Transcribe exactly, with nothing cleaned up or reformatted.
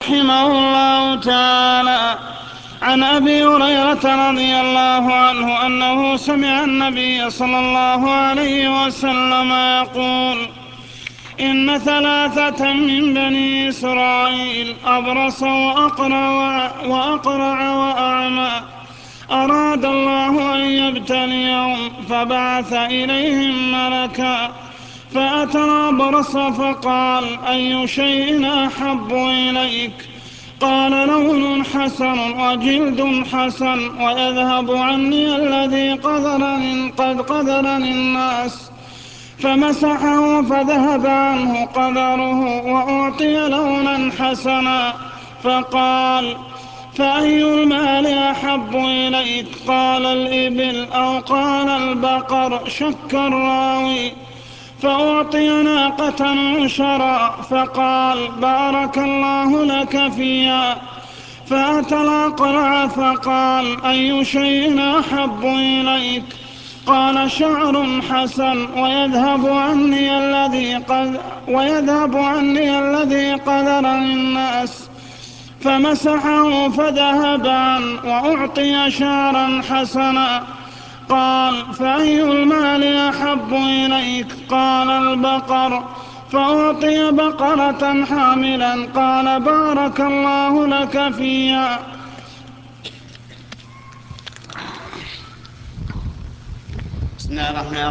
رحمه الله تعالى عن أبي هريرة رضي الله عنه أنه سمع النبي صلى الله عليه وسلم يقول: إن ثلاثة من بني إسرائيل أبرص وأقرع, وأقرع وأعمى أراد الله أن يبتليهم فبعث إليهم ملكا فأتى الأبرص فقال: أي شيء أحب إليك؟ قال: لون حسن وجلد حسن ويذهب عني الذي قدرني قد قدرني الناس. فمسحه فذهب عنه قدره وأعطي لونا حسنا. فقال: فأي المال أحب إليك؟ قال: الإبل أو قال البقر، شك الراوي. فأعطي ناقة عشرا فقال: بارك الله لك فيها. فأتى الأقرع فقال: أي شيء أحب إليك؟ قال: شعر حسن ويذهب عني الذي قد ويذهب عني الذي قدرني الناس. فمسحه فذهب عنه وأعطي شعرا حسنا. قال: فأي المال أحب إليك؟ قال: البقر. فأعطي بقرة حاملا. قال: بارك الله لك فيها. بسم الله الرحمن